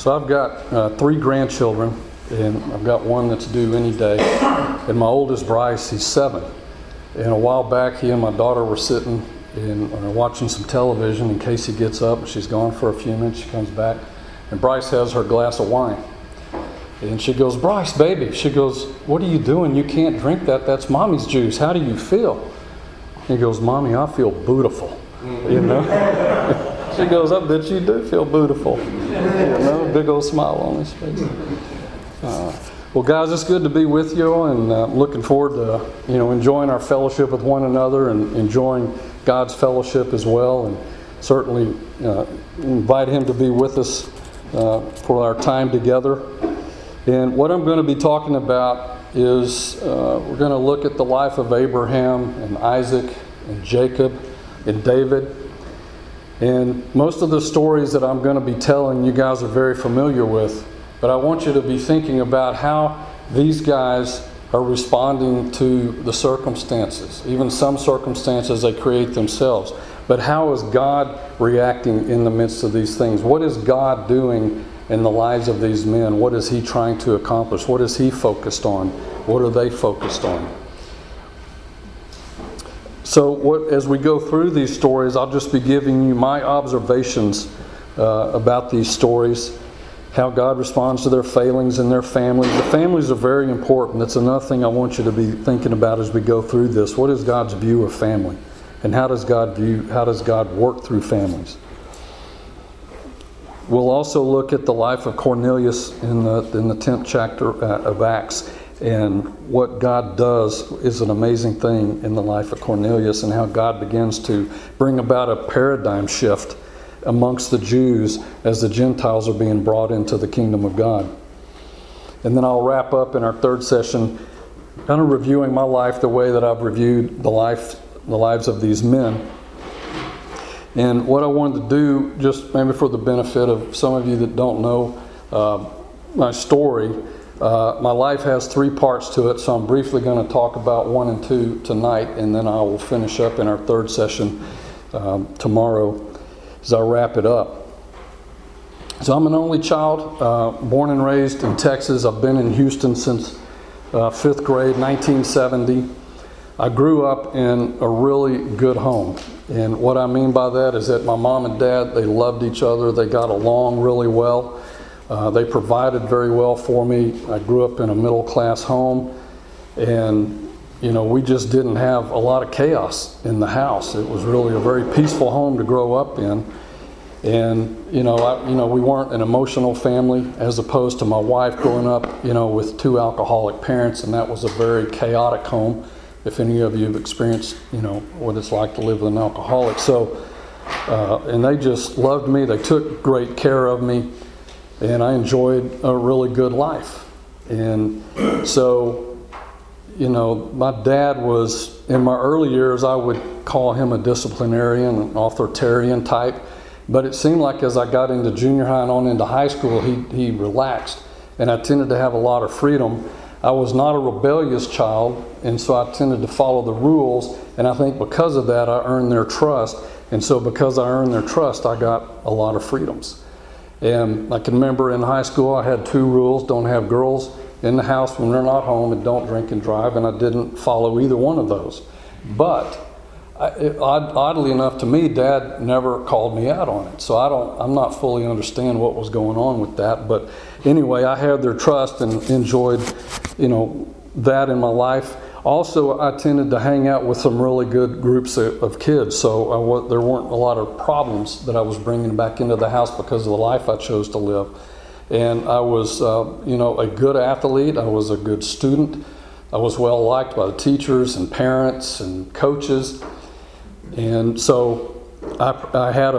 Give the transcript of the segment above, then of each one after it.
So I've got 3 grandchildren, and I've got one that's due any day. And my oldest, Bryce, he's 7. And a while back, he and my daughter were sitting and watching some television. In case he gets up, she's gone for a few minutes, she comes back, and Bryce has her glass of wine. And she goes, "Bryce, baby," she goes, "what are you doing? You can't drink that. That's Mommy's juice. How do you feel?" He goes, "Mommy, I feel beautiful." You know? She goes, "I bet you do feel beautiful." You know, big old smile on his face. Well, guys, it's good to be with you, and looking forward to enjoying our fellowship with one another and enjoying God's fellowship as well, and certainly invite Him to be with us for our time together. And what I'm going to be talking about is we're going to look at the life of Abraham and Isaac and Jacob and David. And most of the stories that I'm going to be telling you guys are very familiar with, but I want you to be thinking about how these guys are responding to the circumstances. Even some circumstances they create themselves. But how is God reacting in the midst of these things? What is God doing in the lives of these men? What is He trying to accomplish? What is He focused on? What are they focused on? So as we go through these stories, I'll just be giving you my observations about these stories, how God responds to their failings and their families. The families are very important. That's another thing I want you to be thinking about as we go through this. What is God's view of family? And how does God work through families? We'll also look at the life of Cornelius in the 10th chapter of Acts. And what God does is an amazing thing in the life of Cornelius, and how God begins to bring about a paradigm shift amongst the Jews as the Gentiles are being brought into the kingdom of God. And then I'll wrap up in our third session kind of reviewing my life the way that I've reviewed the lives of these men. And what I wanted to do, just maybe for the benefit of some of you that don't know my story, my life has 3 parts to it, so I'm briefly going to talk about 1 and 2 tonight, and then I will finish up in our third session tomorrow as I wrap it up. So I'm an only child, born and raised in Texas. I've been in Houston since 5th grade, 1970. I grew up in a really good home. And what I mean by that is that my mom and dad, they loved each other. They got along really well. They provided very well for me. I grew up in a middle-class home. And we just didn't have a lot of chaos in the house. It was really a very peaceful home to grow up in. And, we weren't an emotional family, as opposed to my wife growing up, with 2 alcoholic parents, and that was a very chaotic home. If any of you have experienced, what it's like to live with an alcoholic. So, and they just loved me. They took great care of me, and I enjoyed a really good life. And so, my dad was, in my early years, I would call him a disciplinarian, an authoritarian type. But it seemed like as I got into junior high and on into high school, he relaxed. And I tended to have a lot of freedom. I was not a rebellious child, and so I tended to follow the rules. And I think because of that, I earned their trust. And so because I earned their trust, I got a lot of freedoms. And I can remember in high school, I had 2 rules. Don't have girls in the house when they're not home, and don't drink and drive, and I didn't follow either one of those. But oddly enough to me, Dad never called me out on it. So I'm not fully understand what was going on with that. But anyway, I had their trust and enjoyed, that in my life. Also, I tended to hang out with some really good groups of kids. So there weren't a lot of problems that I was bringing back into the house because of the life I chose to live. And I was, a good athlete. I was a good student. I was well liked by the teachers and parents and coaches. And so I had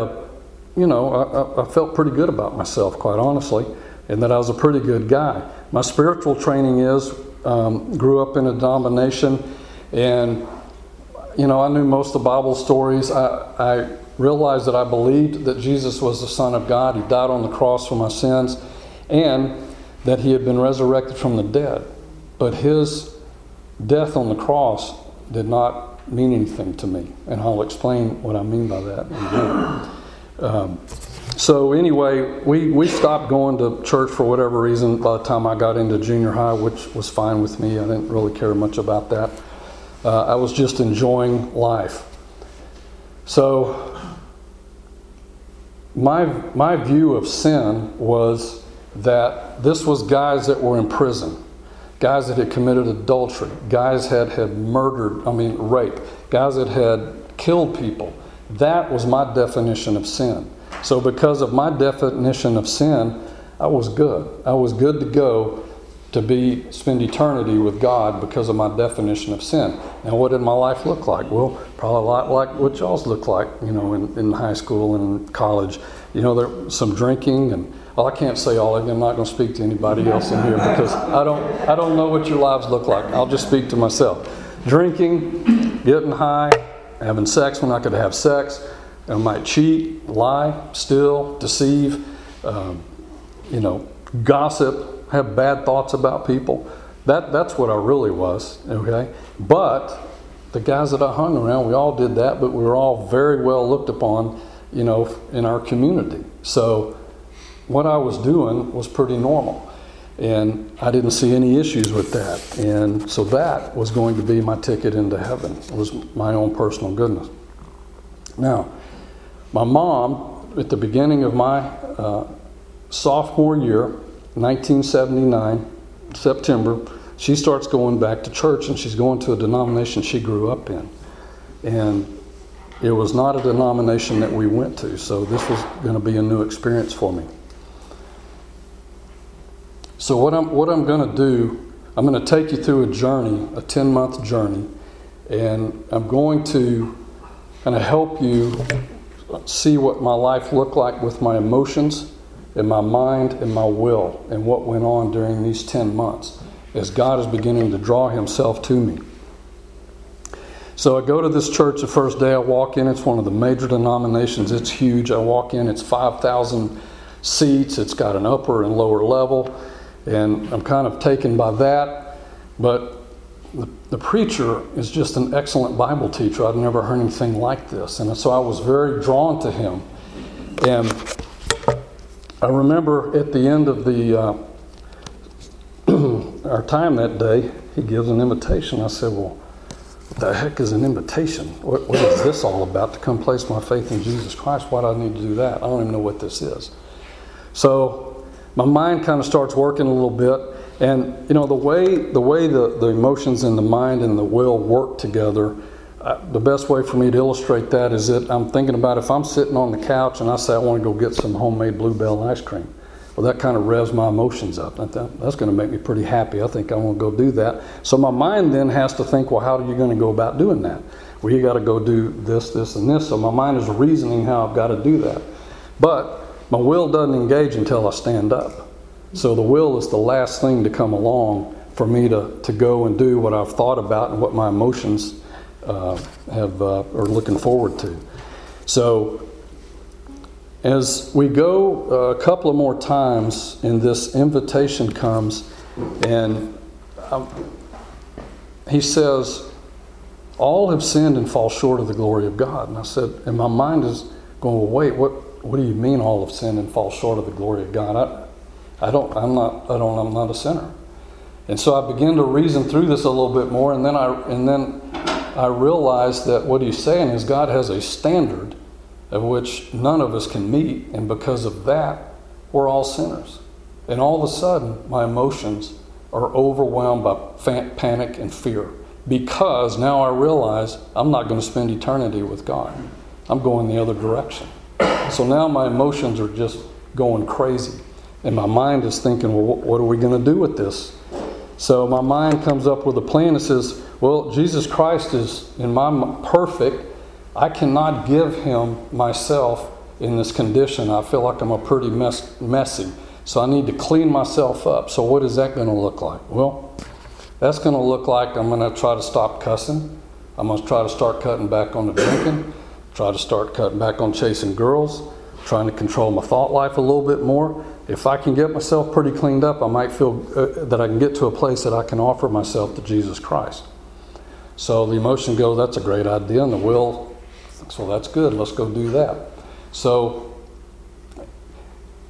I felt pretty good about myself, quite honestly, and that I was a pretty good guy. My spiritual training grew up in a denomination, and, I knew most of the Bible stories. I realized that I believed that Jesus was the Son of God. He died on the cross for my sins, and that He had been resurrected from the dead. But His death on the cross did not mean anything to me, and I'll explain what I mean by that in a minute. So anyway, we stopped going to church for whatever reason by the time I got into junior high, which was fine with me. I didn't really care much about that. I was just enjoying life. So my view of sin was that this was guys that were in prison, guys that had committed adultery, guys that had rape, guys that had killed people. That was my definition of sin. So because of my definition of sin, I was good. I was good to go to spend eternity with God because of my definition of sin. Now, what did my life look like? Well, probably a lot like what y'all's look like, in high school and in college. There was some drinking, and I can't say all of it. I'm not going to speak to anybody else in here because I don't know what your lives look like. I'll just speak to myself. Drinking, getting high, having sex when I could have sex. I might cheat, lie, steal, deceive, gossip, have bad thoughts about people. That's what I really was, okay? But the guys that I hung around, we all did that, but we were all very well looked upon, in our community. So what I was doing was pretty normal. And I didn't see any issues with that. And so that was going to be my ticket into heaven. It was my own personal goodness. Now, my mom, at the beginning of my sophomore year, 1979, September, she starts going back to church, and she's going to a denomination she grew up in. And it was not a denomination that we went to, so this was going to be a new experience for me. So what I'm going to do, I'm going to take you through a journey, a 10-month journey, and I'm going to kind of help you see what my life looked like with my emotions and my mind and my will and what went on during these 10 months as God is beginning to draw himself to me. So I go to this church the first day I walk in. It's one of the major denominations. It's huge. I walk in. It's 5,000 seats. It's got an upper and lower level. And I'm kind of taken by that. But the preacher is just an excellent Bible teacher. I'd never heard anything like this. And so I was very drawn to him. And I remember at the end of our time that day, he gives an invitation. I said, well, what the heck is an invitation? What is this all about, to come place my faith in Jesus Christ? Why do I need to do that? I don't even know what this is. So my mind kind of starts working a little bit. And, the way the emotions and the mind and the will work together, the best way for me to illustrate that is that I'm thinking about if I'm sitting on the couch and I say I want to go get some homemade Bluebell ice cream. Well, that kind of revs my emotions up. That's going to make me pretty happy. I think I want to go do that. So my mind then has to think, well, how are you going to go about doing that? Well, you got to go do this, this, and this. So my mind is reasoning how I've got to do that. But my will doesn't engage until I stand up. So the will is the last thing to come along for me to go and do what I've thought about and what my emotions are looking forward to. So as we go a couple of more times, and this invitation comes, and he says, all have sinned and fall short of the glory of God. And I said, and my mind is going, well, wait, what do you mean all have sinned and fall short of the glory of God? I'm not a sinner. And so I began to reason through this a little bit more, and then I realized that what he's saying is God has a standard of which none of us can meet, and because of that, we're all sinners. And all of a sudden, my emotions are overwhelmed by panic and fear, because now I realize I'm not going to spend eternity with God. I'm going the other direction. So now my emotions are just going crazy. And my mind is thinking, well, what are we going to do with this? So my mind comes up with a plan that says, well, Jesus Christ is perfect. I cannot give him myself in this condition. I feel like I'm a pretty messy. So I need to clean myself up. So what is that going to look like? Well, that's going to look like I'm going to try to stop cussing. I'm going to try to start cutting back on the drinking. Try to start cutting back on chasing girls. Trying to control my thought life a little bit more. If I can get myself pretty cleaned up, I might feel that I can get to a place that I can offer myself to Jesus Christ. So the emotion goes, that's a great idea, and the will, so that's good, let's go do that. So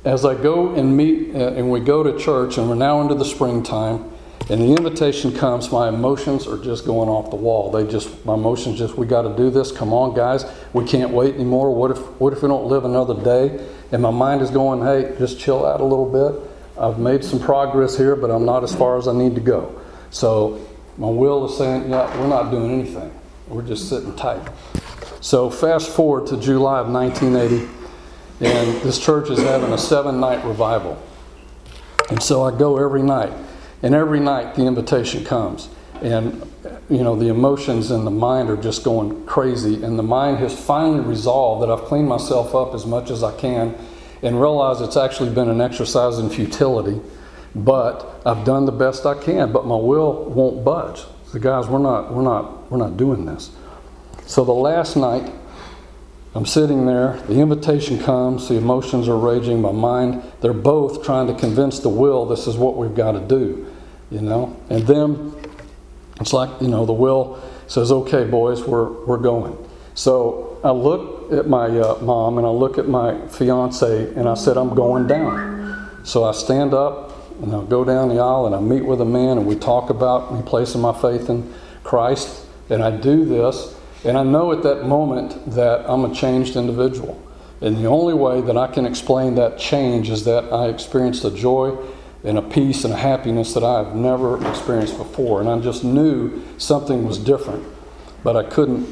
as I go and meet, and we go to church, and we're now into the springtime, and the invitation comes, my emotions are just going off the wall. My emotions just, we got to do this. Come on, guys. We can't wait anymore. What if we don't live another day? And my mind is going, hey, just chill out a little bit. I've made some progress here, but I'm not as far as I need to go. So my will is saying, yeah, we're not doing anything. We're just sitting tight. So fast forward to July of 1980, and this church is having a 7-night revival. And so I go every night. And every night the invitation comes. And, the emotions in the mind are just going crazy. And the mind has finally resolved that I've cleaned myself up as much as I can and realized it's actually been an exercise in futility. But I've done the best I can. But my will won't budge. So guys, we're not doing this. So the last night, I'm sitting there, the invitation comes, the emotions are raging, my mind, they're both trying to convince the will this is what we've got to do, And then it's like, the will says, okay, boys, we're going. So I look at my mom and I look at my fiance and I said, I'm going down. So I stand up and I'll go down the aisle and I meet with a man and we talk about me placing my faith in Christ, and I do this. And I know at that moment that I'm a changed individual. And the only way that I can explain that change is that I experienced a joy and a peace and a happiness that I've never experienced before. And I just knew something was different. But I couldn't,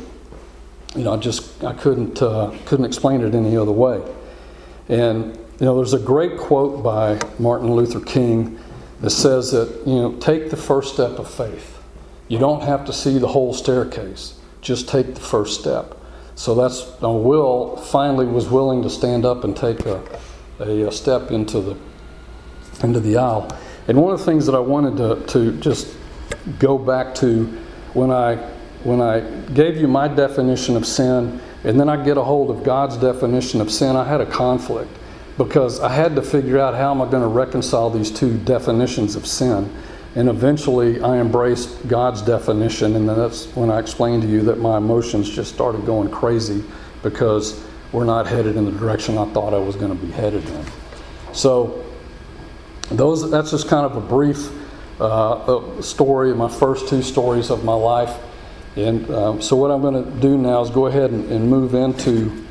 I couldn't explain it any other way. And, there's a great quote by Martin Luther King that says that, take the first step of faith. You don't have to see the whole staircase. Just take the first step. So that's Will finally was willing to stand up and take a step into the aisle. And one of the things that I wanted to just go back to when I gave you my definition of sin, and then I get a hold of God's definition of sin, I had a conflict because I had to figure out how am I going to reconcile these two definitions of sin. And eventually I embraced God's definition, and that's when I explained to you that my emotions just started going crazy because we're not headed in the direction I thought I was going to be headed in. So that's just kind of a brief story, my first 2 stories of my life. And so what I'm going to do now is go ahead and move into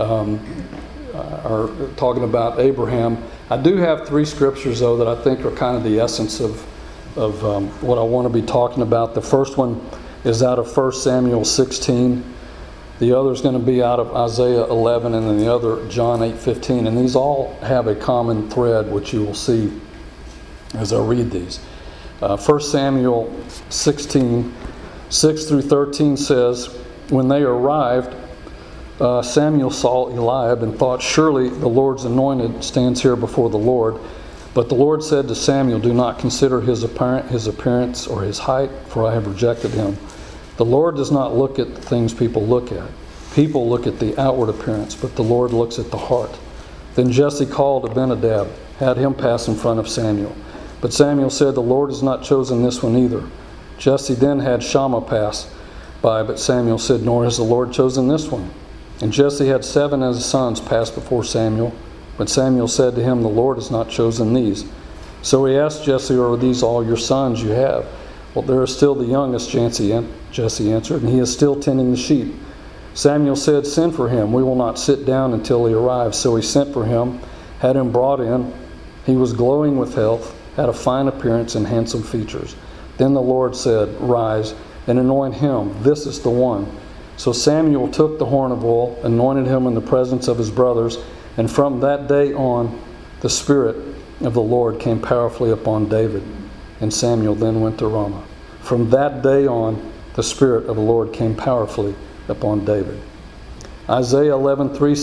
talking about Abraham. I do have 3 scriptures, though, that I think are kind of the essence of what I want to be talking about. The first one is out of 1 Samuel 16. The other is going to be out of Isaiah 11, and then the other John 8:15. And these all have a common thread, which you will see as I read these. 1 Samuel 16, 6 through 13 says, when they arrived, Samuel saw Eliab and thought, surely the Lord's anointed stands here before the Lord. But the Lord said to Samuel, do not consider his appearance or his height, for I have rejected him. The Lord does not look at the things people look at. People look at the outward appearance, but the Lord looks at the heart. Then Jesse called Abinadab, had him pass in front of Samuel. But Samuel said, the Lord has not chosen this one either. Jesse then had Shammah pass by, but Samuel said, nor has the Lord chosen this one. And Jesse had 7 of his sons pass before Samuel. But Samuel said to him, the Lord has not chosen these. So he asked Jesse, are these all your sons you have? Well, there is still the youngest, Jesse answered, and he is still tending the sheep. Samuel said, send for him. We will not sit down until he arrives. So he sent for him, had him brought in. He was glowing with health, had a fine appearance and handsome features. Then the Lord said, rise and anoint him. This is the one. So Samuel took the horn of oil, anointed him in the presence of his brothers, and from that day on, the Spirit of the Lord came powerfully upon David. And Samuel then went to Ramah. From that day on, the Spirit of the Lord came powerfully upon David. Isaiah 11:3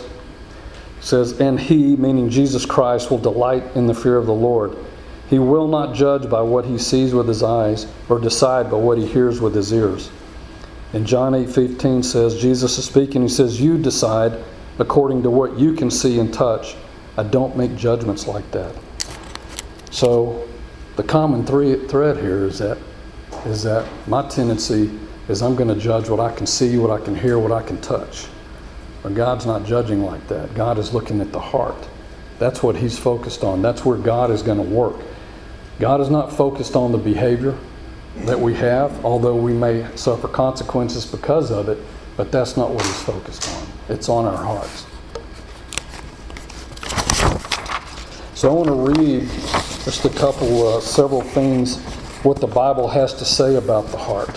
says, and he, meaning Jesus Christ, will delight in the fear of the Lord. He will not judge by what he sees with his eyes, or decide by what he hears with his ears. And John 8:15 says, Jesus is speaking, he says, you decide according to what you can see and touch. I don't make judgments like that. So the common thread here is that my tendency is I'm going to judge what I can see, what I can hear, what I can touch. But God's not judging like that. God is looking at the heart. That's what he's focused on. That's where God is going to work. God is not focused on the behavior that we have, although we may suffer consequences because of it, but that's not what he's focused on. It's on our hearts. So I want to read just a couple, several things, what the Bible has to say about the heart.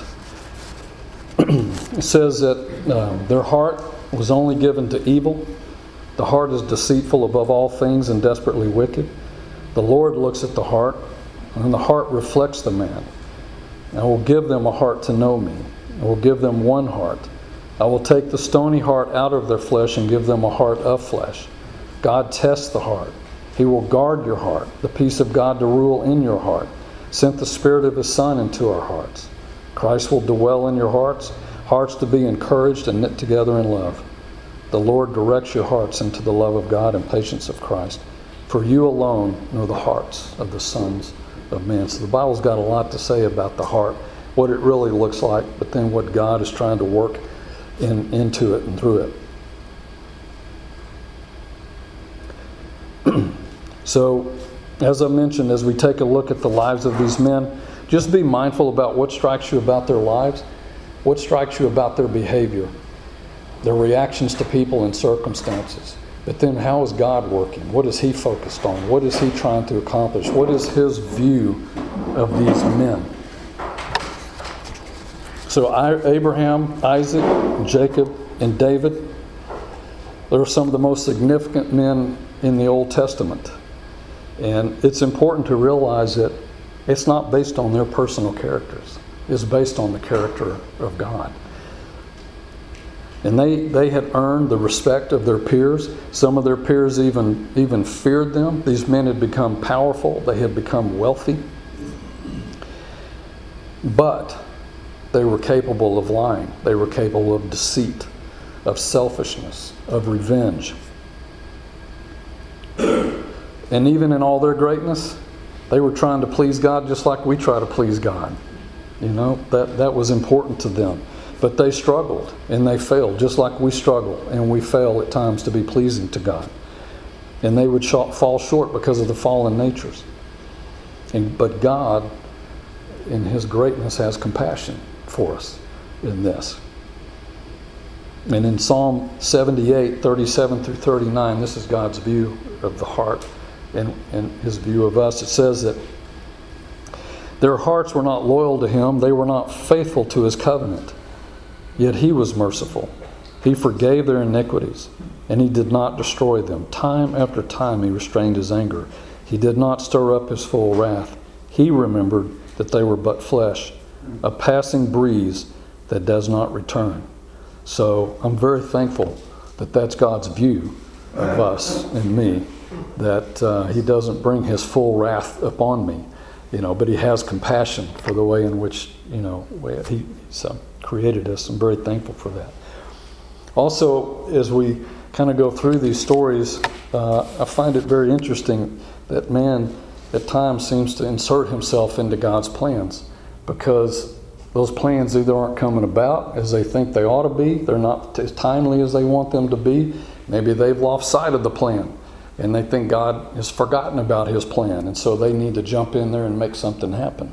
It says that their heart was only given to evil. The heart is deceitful above all things and desperately wicked. The Lord looks at the heart, and the heart reflects the man. I will give them a heart to know me. I will give them one heart. I will take the stony heart out of their flesh and give them a heart of flesh. God tests the heart. He will guard your heart, the peace of God to rule in your heart. Sent the Spirit of His Son into our hearts. Christ will dwell in your hearts, hearts to be encouraged and knit together in love. The Lord directs your hearts into the love of God and patience of Christ. For you alone know the hearts of the sons of men. So the Bible's got a lot to say about the heart, what it really looks like, but then what God is trying to work into it and through it. So, as I mentioned, as we take a look at the lives of these men, just be mindful about what strikes you about their lives, what strikes you about their behavior, their reactions to people and circumstances. But then how is God working? What is He focused on? What is He trying to accomplish? What is His view of these men? So Abraham, Isaac, Jacob, and David, they're some of the most significant men in the Old Testament. And it's important to realize that it's not based on their personal characters. It's based on the character of God. And they had earned the respect of their peers. Some of their peers even feared them. These men had become powerful. They had become wealthy. But they were capable of lying. They were capable of deceit, of selfishness, of revenge. And even in all their greatness, they were trying to please God just like we try to please God. You know, that was important to them. But they struggled and they failed just like we struggle and we fail at times to be pleasing to God. And they would fall short because of the fallen natures. But God, in His greatness, has compassion for us in this. And in Psalm 78, 37 through 39, this is God's view of the heart and His view of us. It says that their hearts were not loyal to Him. They were not faithful to His covenant. Yet He was merciful. He forgave their iniquities, and He did not destroy them. Time after time He restrained His anger. He did not stir up His full wrath. He remembered that they were but flesh, a passing breeze that does not return. So I'm very thankful that that's God's view of us and me, that He doesn't bring His full wrath upon me, but He has compassion for the way in which, He's created us. I'm very thankful for that. Also, as we kind of go through these stories, I find it very interesting that man at times seems to insert himself into God's plans, because those plans either aren't coming about as they think they ought to be, they're not as timely as they want them to be, maybe they've lost sight of the plan and they think God has forgotten about His plan, and so they need to jump in there and make something happen.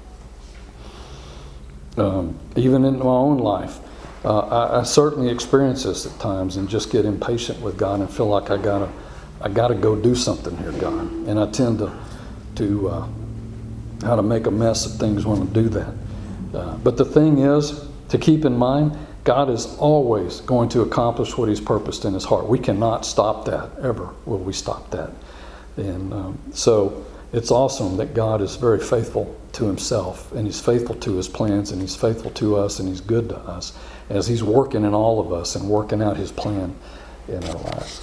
Even in my own life, I certainly experience this at times and just get impatient with God and feel like I gotta go do something here, God. And I tend to how to make a mess of things when I do that. But the thing is, to keep in mind, God is always going to accomplish what He's purposed in His heart. We cannot stop that, ever will we stop that. And so it's awesome that God is very faithful to Himself, and He's faithful to His plans, and He's faithful to us, and He's good to us as He's working in all of us and working out His plan in our lives.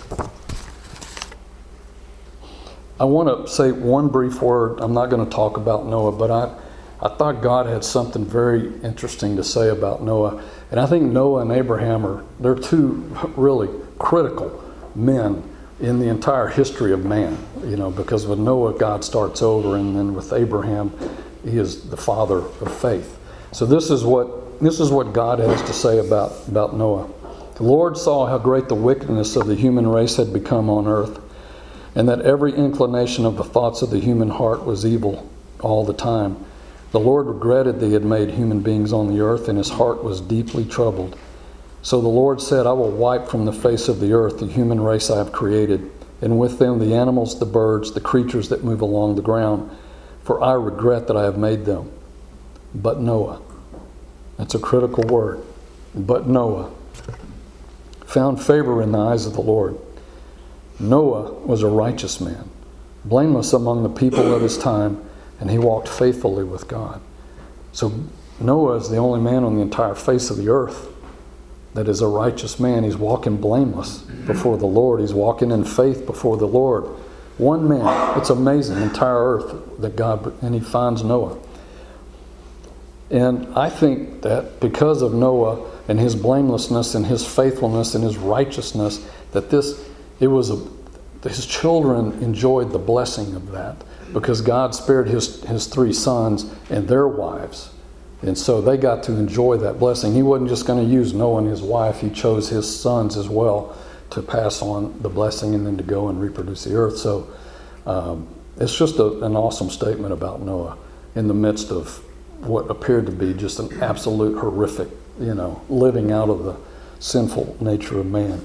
I want to say one brief word. I'm not going to talk about Noah, but I thought God had something very interesting to say about Noah. And I think Noah and Abraham they're two really critical men in the entire history of man, because with Noah, God starts over, and then with Abraham, he is the father of faith. So this is what God has to say about Noah. The Lord saw how great the wickedness of the human race had become on earth, and that every inclination of the thoughts of the human heart was evil all the time. The Lord regretted that he had made human beings on the earth, and his heart was deeply troubled. So the Lord said, I will wipe from the face of the earth the human race I have created, and with them the animals, the birds, the creatures that move along the ground, for I regret that I have made them. But Noah, that's a critical word, but Noah found favor in the eyes of the Lord. Noah was a righteous man, blameless among the people of his time, and he walked faithfully with God. So Noah is the only man on the entire face of the earth that is a righteous man. He's walking blameless before the Lord. He's walking in faith before the Lord. One man. It's amazing, entire earth that God, and he finds Noah. And I think that because of Noah and his blamelessness and his faithfulness and his righteousness, that his children enjoyed the blessing of that, because God spared his three sons and their wives. And so they got to enjoy that blessing. He wasn't just going to use Noah and his wife. He chose his sons as well to pass on the blessing and then to go and reproduce the earth. So it's just an awesome statement about Noah in the midst of what appeared to be just an absolute horrific, living out of the sinful nature of man.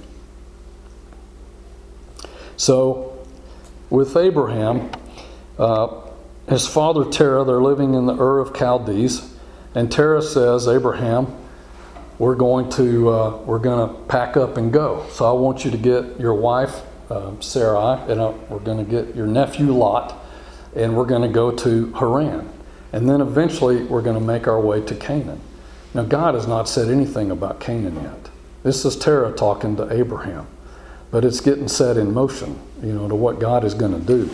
So with Abraham, his father Terah, they're living in the Ur of Chaldees. And Terah says, Abraham, we're going to pack up and go. So I want you to get your wife, Sarai, and we're going to get your nephew Lot, and we're going to go to Haran. And then eventually we're going to make our way to Canaan. Now God has not said anything about Canaan yet. This is Terah talking to Abraham. But it's getting set in motion, to what God is going to do.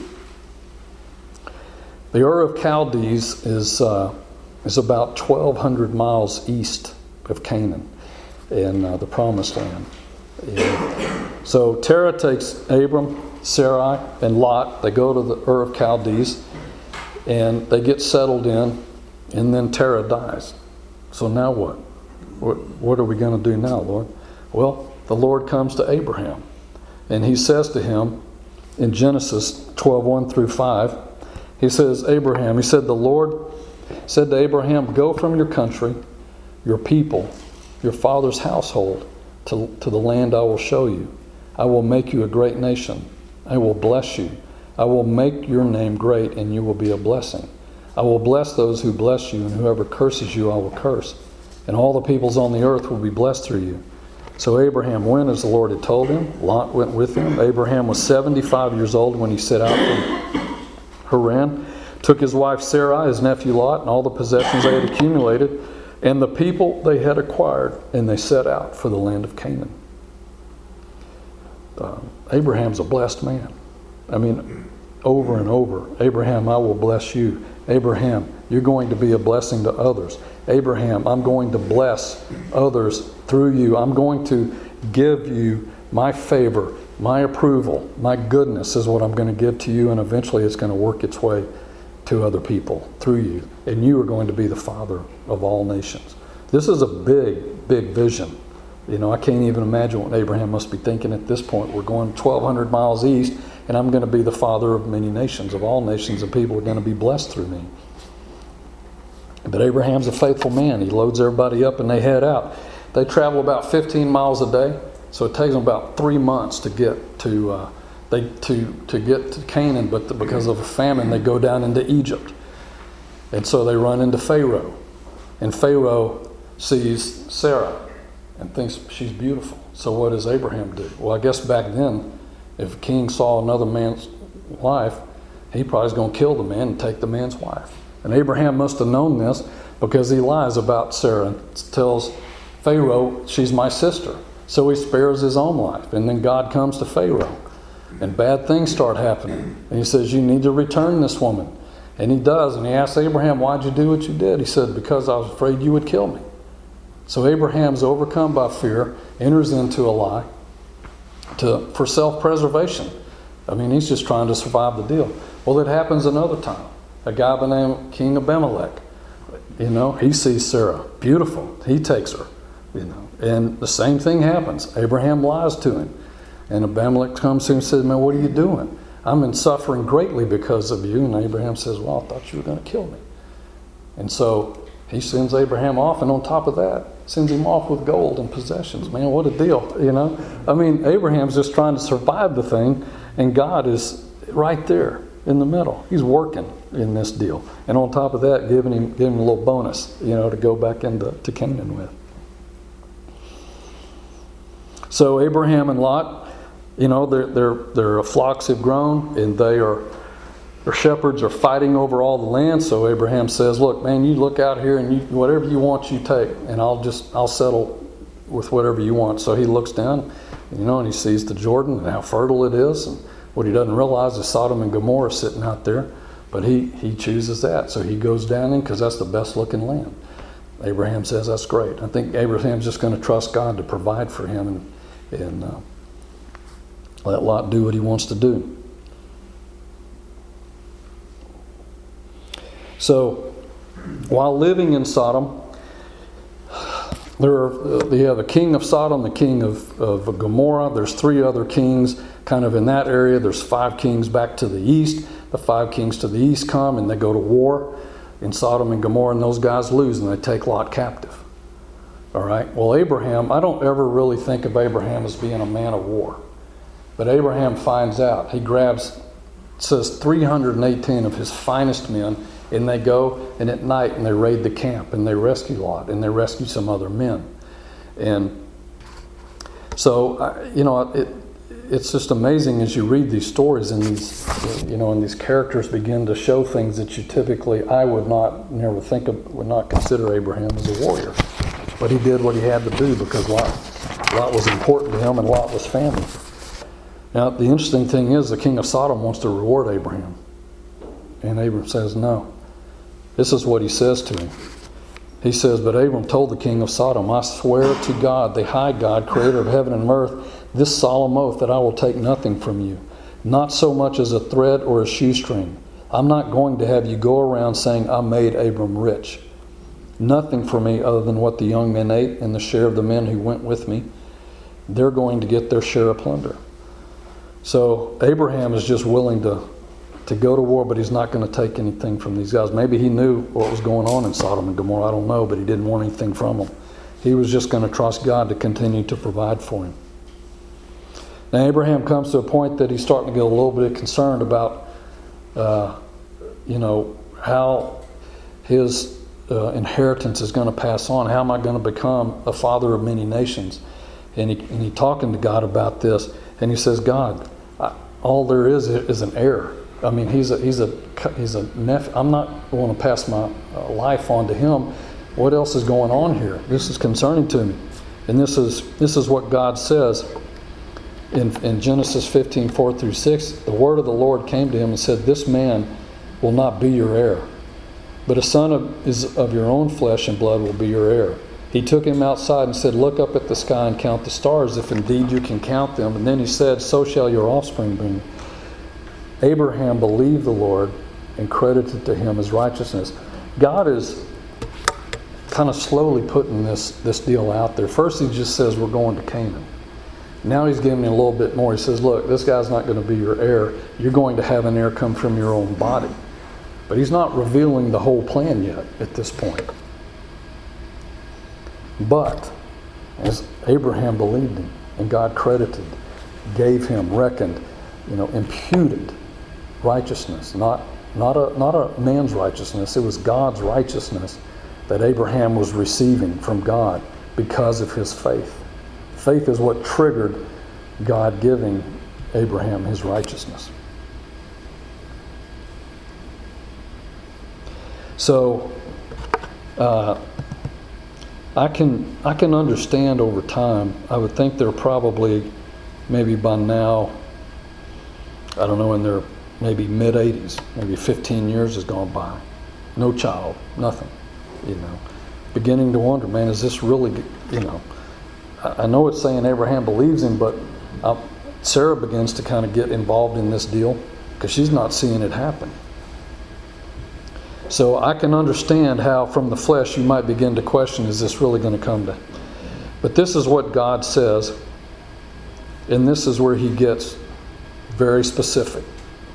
The Ur of Chaldees is about 1,200 miles east of Canaan in the Promised Land. And so Terah takes Abram, Sarai, and Lot. They go to the Ur of Chaldees, and they get settled in, and then Terah dies. So now what? What are we going to do now, Lord? Well, the Lord comes to Abraham, and he says to him in Genesis 12:1 through 5, he says, Abraham, he said, the Lord said to Abraham, go from your country, your people, your father's household, to the land I will show you. I will make you a great nation. I will bless you. I will make your name great, and you will be a blessing. I will bless those who bless you, and whoever curses you I will curse. And all the peoples on the earth will be blessed through you. So Abraham went as the Lord had told him. Lot went with him. Abraham was 75 years old when he set out from Haran. Took his wife Sarai, his nephew Lot, and all the possessions they had accumulated, and the people they had acquired, and they set out for the land of Canaan. Abraham's a blessed man. I mean, over and over. Abraham, I will bless you. Abraham, you're going to be a blessing to others. Abraham, I'm going to bless others through you. I'm going to give you my favor, my approval, my goodness is what I'm going to give to you, and eventually it's going to work its way to other people through you. And you are going to be the father of all nations. This is a big, big vision. I can't even imagine what Abraham must be thinking at this point. We're going 1,200 miles east, and I'm going to be the father of many nations, of all nations, and people are going to be blessed through me. But Abraham's a faithful man. He loads everybody up and they head out. They travel about 15 miles a day, so it takes them about 3 months to get to get to Canaan, but because of a famine, they go down into Egypt. And so they run into Pharaoh. And Pharaoh sees Sarah and thinks she's beautiful. So what does Abraham do? Well, I guess back then, if a king saw another man's wife, he probably was going to kill the man and take the man's wife. And Abraham must have known this, because he lies about Sarah and tells Pharaoh, she's my sister. So he spares his own life. And then God comes to Pharaoh. And bad things start happening. And he says, you need to return this woman. And he does. And he asks Abraham, why'd you do what you did? He said, because I was afraid you would kill me. So Abraham's overcome by fear, enters into a lie for self-preservation. I mean, he's just trying to survive the deal. Well, it happens another time. A guy by the name of King Abimelech, he sees Sarah, beautiful. He takes her, and the same thing happens. Abraham lies to him. And Abimelech comes to him and says, man, what are you doing? I'm in suffering greatly because of you. And Abraham says, well, I thought you were going to kill me. And so he sends Abraham off, and on top of that, sends him off with gold and possessions. Man, what a deal, you know? I mean, Abraham's just trying to survive the thing, and God is right there in the middle. He's working in this deal. And on top of that, giving him a little bonus, you know, to go back into Canaan with. So Abraham and Lot, you know, their flocks have grown, and their shepherds are fighting over all the land. So Abraham says, look, man, you look out here, and whatever you want, you take, and I'll settle with whatever you want. So he looks down, you know, and he sees the Jordan and how fertile it is. And what he doesn't realize is Sodom and Gomorrah sitting out there. But he chooses that. So he goes down in because that's the best looking land. Abraham says, that's great. I think Abraham's just going to trust God to provide for him and let Lot do what he wants to do. So, while living in Sodom, you have the king of Sodom, the king of Gomorrah. There's 3 other kings kind of in that area. There's 5 kings back to the east. The 5 kings to the east come and they go to war in Sodom and Gomorrah, and those guys lose and they take Lot captive. All right. Well, Abraham, I don't ever really think of Abraham as being a man of war. But Abraham finds out. He grabs, it says 318 of his finest men, and they go, and at night, and they raid the camp, and they rescue Lot, and they rescue some other men. And so, you know, it's just amazing as you read these stories, and these, you know, and these characters begin to show things that you typically, I would not consider Abraham as a warrior. But he did what he had to do because Lot was important to him, and Lot was family. Now, the interesting thing is the king of Sodom wants to reward Abraham. And Abram says, no. This is what he says to him. He says, but Abram told the king of Sodom, I swear to God, the high God, creator of heaven and earth, this solemn oath that I will take nothing from you, not so much as a thread or a shoestring. I'm not going to have you go around saying, I made Abram rich. Nothing for me other than what the young men ate and the share of the men who went with me. They're going to get their share of plunder. So Abraham is just willing to go to war, but he's not going to take anything from these guys. Maybe he knew what was going on in Sodom and Gomorrah. I don't know, but he didn't want anything from them. He was just going to trust God to continue to provide for him. Now Abraham comes to a point that he's starting to get a little bit concerned about, you know, how his inheritance is going to pass on. How am I going to become a father of many nations? And he talking to God about this, and he says, God, all there is an heir. I mean, he's a nephew. I'm not going to pass my life on to him. What else is going on here? This is concerning to me. And this is what God says in Genesis 15, 4-6. The word of the Lord came to him and said, this man will not be your heir, but a son of your own flesh and blood will be your heir. He took him outside and said, look up at the sky and count the stars, if indeed you can count them. And then he said, so shall your offspring be. Abraham believed the Lord and credited to him as righteousness. God is kind of slowly putting this deal out there. First he just says we're going to Canaan. Now he's giving me a little bit more. He says, look, this guy's not going to be your heir. You're going to have an heir come from your own body. But he's not revealing the whole plan yet at this point. But as Abraham believed him, and God credited, gave him, reckoned, imputed righteousness, not a man's righteousness. It was God's righteousness that Abraham was receiving from God because of his faith. Faith is what triggered God giving Abraham his righteousness. So I can understand over time. I would think they're probably maybe by now, I don't know, in their maybe mid-80s, maybe 15 years has gone by. No child, nothing, Beginning to wonder, man, is this really, I know it's saying Abraham believes him, but Sarah begins to kind of get involved in this deal because she's not seeing it happen. So I can understand how from the flesh you might begin to question, is this really going to come to? But this is what God says, and this is where he gets very specific.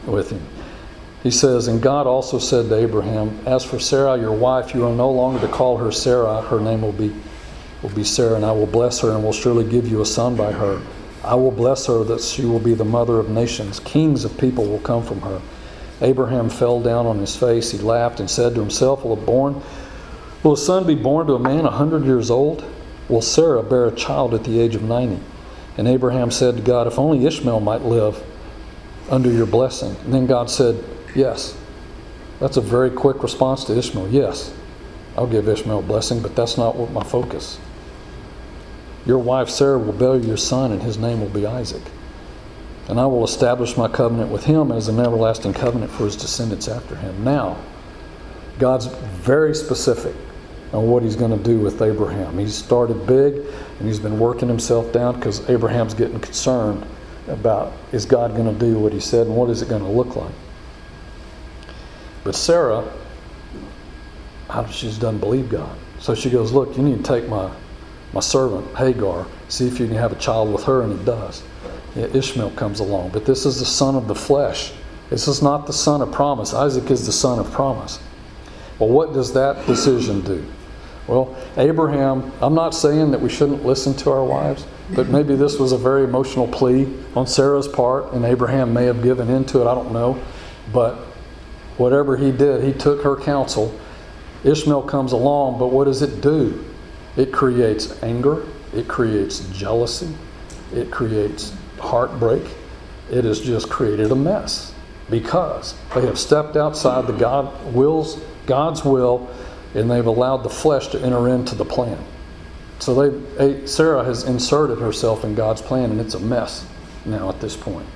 with him. He says, and God also said to Abraham, as for Sarah, your wife, you are no longer to call her Sarah. Her name will be Sarah, and I will bless her and will surely give you a son by her. I will bless her that she will be the mother of nations. Kings of people will come from her. Abraham fell down on his face. He laughed and said to himself, will a son be born to a man 100 years old? Will Sarah bear a child at the age of 90? And Abraham said to God, if only Ishmael might live under your blessing. And then God said, yes. That's a very quick response to Ishmael. Yes, I'll give Ishmael a blessing, but that's not what my focus. Your wife Sarah will bear you a son, and his name will be Isaac. And I will establish my covenant with him as an everlasting covenant for his descendants after him. Now, God's very specific on what he's going to do with Abraham. He's started big, and he's been working himself down because Abraham's getting concerned about, is God going to do what he said, and what is it going to look like? But Sarah, she just doesn't believe God. So she goes, look, you need to take my servant Hagar, see if you can have a child with her, and he does. Yeah, Ishmael comes along, but this is the son of the flesh. This is not the son of promise. Isaac is the son of promise. Well, what does that decision do? Well, Abraham, I'm not saying that we shouldn't listen to our wives, but maybe this was a very emotional plea on Sarah's part, and Abraham may have given into it, I don't know. But whatever he did, he took her counsel. Ishmael comes along, but what does it do? It creates anger. It creates jealousy. It creates heartbreak. It has just created a mess because they have stepped outside God's will, and they've allowed the flesh to enter into the plan. So Sarah has inserted herself in God's plan, and it's a mess now at this point.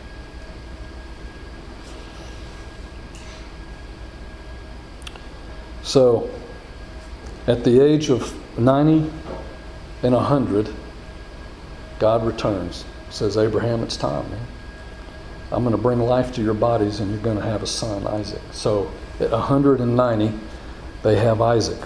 So, at the age of 90 and 100, God returns. Says, Abraham, it's time, man. I'm going to bring life to your bodies, and you're going to have a son, Isaac. So, at 190, they have Isaac.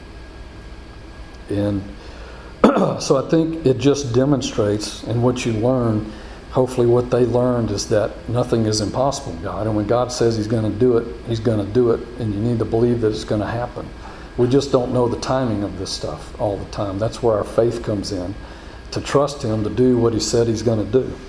And so I think it just demonstrates, and what you learn, hopefully what they learned is that nothing is impossible, God. And when God says he's going to do it, he's going to do it, and you need to believe that it's going to happen. We just don't know the timing of this stuff all the time. That's where our faith comes in, to trust him to do what he said he's going to do.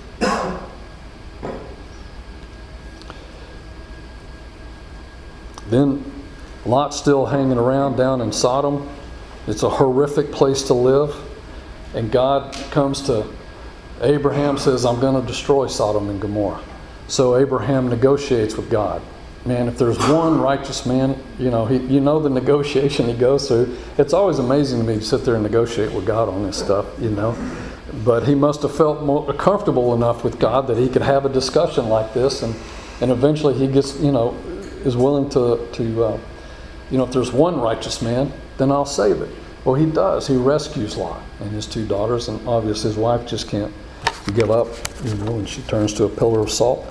Then Lot's still hanging around down in Sodom. It's a horrific place to live. And God comes to Abraham, says, I'm going to destroy Sodom and Gomorrah. So Abraham negotiates with God. Man, if there's one righteous man, the negotiation he goes through. It's always amazing to me to sit there and negotiate with God on this stuff, But he must have felt more comfortable enough with God that he could have a discussion like this. And eventually he gets, is willing to if there's one righteous man, then I'll save it. Well, he does. He rescues Lot and his two daughters, and obviously his wife just can't give up, and she turns to a pillar of salt.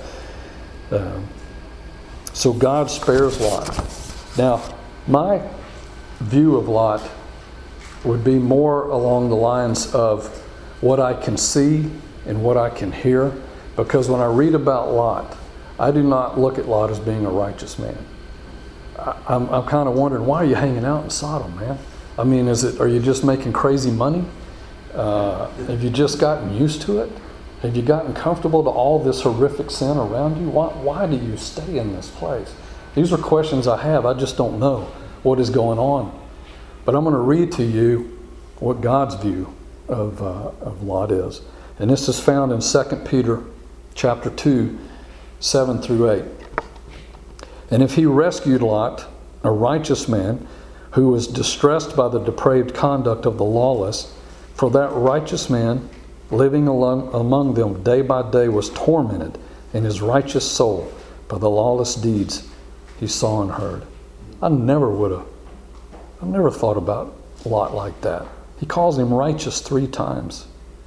So God spares Lot. Now, my view of Lot would be more along the lines of what I can see and what I can hear, because when I read about Lot, I do not look at Lot as being a righteous man. I'm kind of wondering, why are you hanging out in Sodom, man? I mean, are you just making crazy money? Have you just gotten used to it? Have you gotten comfortable to all this horrific sin around you? Why do you stay in this place? These are questions I have. I just don't know what is going on. But I'm going to read to you what God's view of Lot is. And this is found in 2 Peter chapter 2, 7 through 8. And if he rescued Lot, a righteous man, who was distressed by the depraved conduct of the lawless, for that righteous man, living among them day by day, was tormented in his righteous soul by the lawless deeds he saw and heard. I never thought about Lot like that. He calls him righteous 3 times.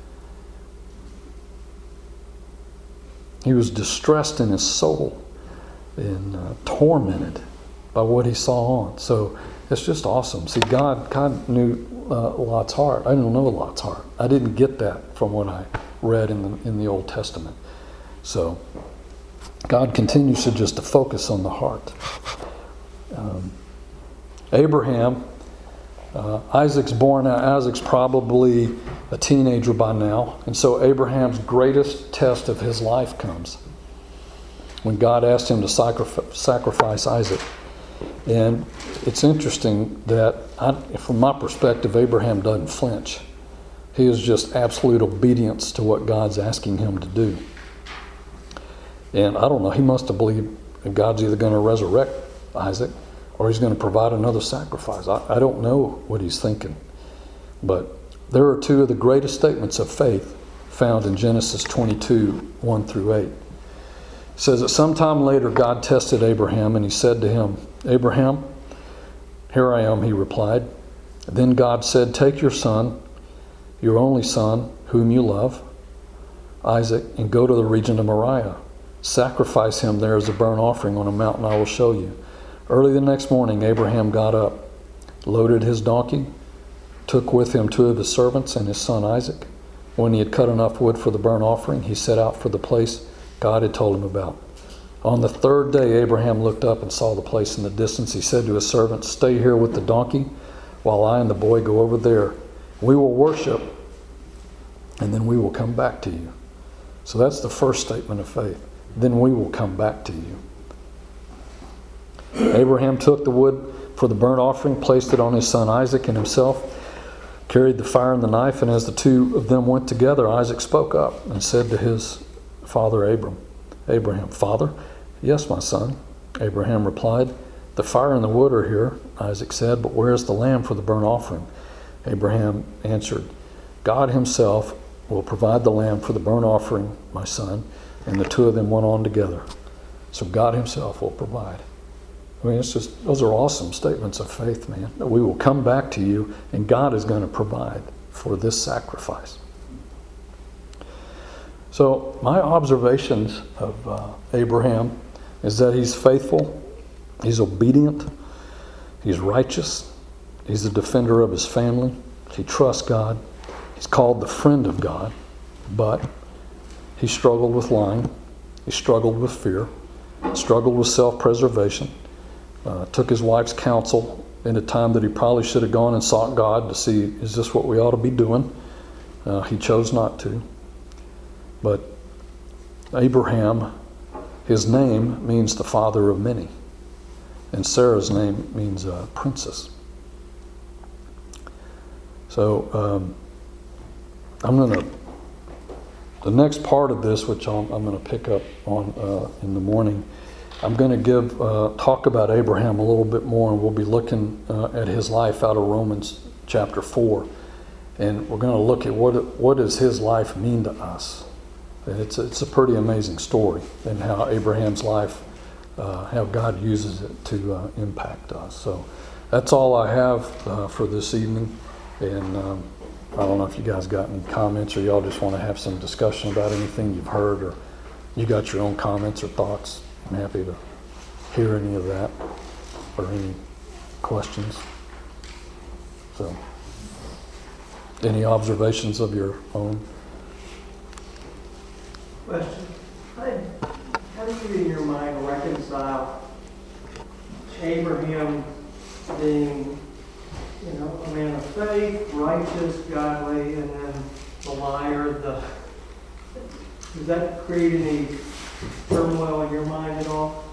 He was distressed in his soul and tormented by what he saw on. So it's just awesome. See, God knew Lot's heart. I didn't know Lot's heart. I didn't get that from what I read in the Old Testament. So God continues to just to focus on the heart. Abraham, Isaac's born out. Isaac's probably a teenager by now. And so Abraham's greatest test of his life comes when God asked him to sacrifice Isaac. And it's interesting that, from my perspective, Abraham doesn't flinch. He is just absolute obedience to what God's asking him to do. And I don't know, he must have believed that God's either going to resurrect Isaac or he's going to provide another sacrifice. I don't know what he's thinking. But there are two of the greatest statements of faith found in Genesis 22, 1 through 8. It says that sometime later God tested Abraham and he said to him, "Abraham, here I am," he replied. Then God said, "Take your son, your only son, whom you love, Isaac, and go to the region of Moriah. Sacrifice him there as a burnt offering on a mountain I will show you." Early the next morning, Abraham got up, loaded his donkey, took with him 2 of his servants and his son Isaac. When he had cut enough wood for the burnt offering, he set out for the place God had told him about. On the 3rd day, Abraham looked up and saw the place in the distance. He said to his servant, "Stay here with the donkey while I and the boy go over there. We will worship, and then we will come back to you." So that's the first statement of faith. Then we will come back to you. Abraham took the wood for the burnt offering, placed it on his son Isaac, and himself carried the fire and the knife. And as the two of them went together, Isaac spoke up and said to his father Abraham, "Father?" "Yes, my son," Abraham replied. "The fire and the wood are here," Isaac said, "but where is the lamb for the burnt offering?" Abraham answered, "God himself will provide the lamb for the burnt offering, my son." And the two of them went on together. So God himself will provide. I mean, those are awesome statements of faith, man. That we will come back to you and God is going to provide for this sacrifice. So my observations of Abraham is that he's faithful, he's obedient, he's righteous, he's a defender of his family, he trusts God, he's called the friend of God, but he struggled with lying, he struggled with fear, struggled with self-preservation, took his wife's counsel in a time that he probably should have gone and sought God to see, is this what we ought to be doing? He chose not to. But Abraham, his name means the father of many. And Sarah's name means princess. So the next part of this, which I'm going to pick up on in the morning, I'm going to talk about Abraham a little bit more, and we'll be looking at his life out of Romans chapter 4. And we're going to look at what does his life mean to us. And it's a pretty amazing story, and how Abraham's life, how God uses it to impact us. So that's all I have for this evening. And I don't know if you guys got any comments, or y'all just want to have some discussion about anything you've heard, or you got your own comments or thoughts. I'm happy to hear any of that or any questions. So, any observations of your own? Question. How do you in your mind reconcile Abraham being, a man of faith, righteous, godly, and then the liar, does that create any turmoil in your mind at all?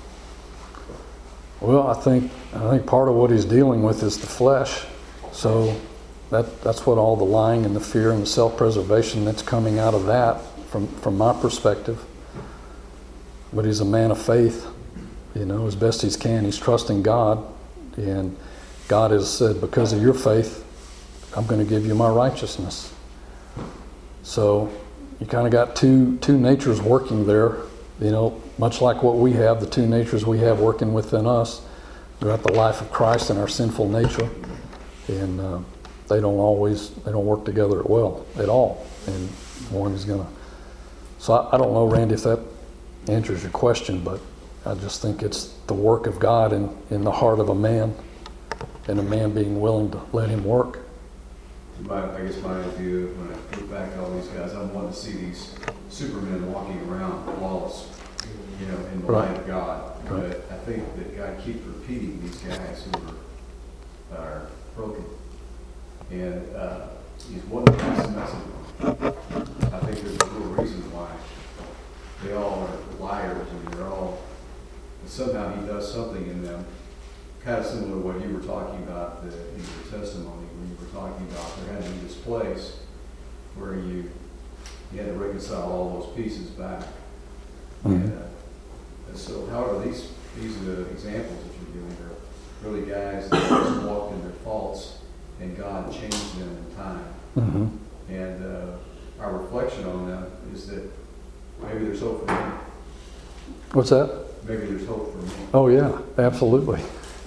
Well, I think part of what he's dealing with is the flesh. So that's what all the lying and the fear and the self-preservation that's coming out of that from my perspective. But he's a man of faith, as best he can. He's trusting God, and God has said, because of your faith, I'm going to give you my righteousness. So you kind of got two natures working there, much like what we have, the two natures we have working within us. We got the life of Christ and our sinful nature, and they don't work together well at all. And one is going to. So I don't know, Randy, if that answers your question, but I just think it's the work of God in the heart of a man, and a man being willing to let him work. I guess my view, when I look back at all these guys, I want to see these supermen walking around lawless. you know, in the Right. light of God. Right. But I think that God keeps repeating these guys who are broken. And he's one of the best messengers. I think there's a real reason why they all are liars and they're all, and somehow he does something in them, kind of similar to what you were talking about in your testimony, when you were talking about there had to be this place where you had to reconcile all those pieces back. Mhm. And so, however, these examples that you're giving are really guys that just walked in their faults and God changed them in time. Mm-hmm. And our reflection on them is that maybe there's hope for me. What's that? Maybe there's hope for me. Oh yeah, absolutely.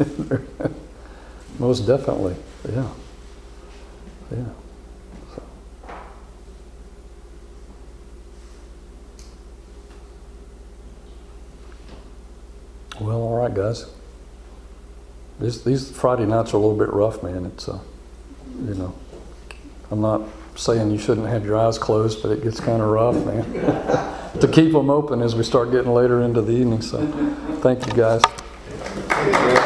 Most definitely. Yeah. Yeah. So. Well, all right, guys. These Friday nights are a little bit rough, man. It's you know, I'm not saying you shouldn't have your eyes closed, but it gets kind of rough, man. To keep them open as we start getting later into the evening. So, thank you, guys.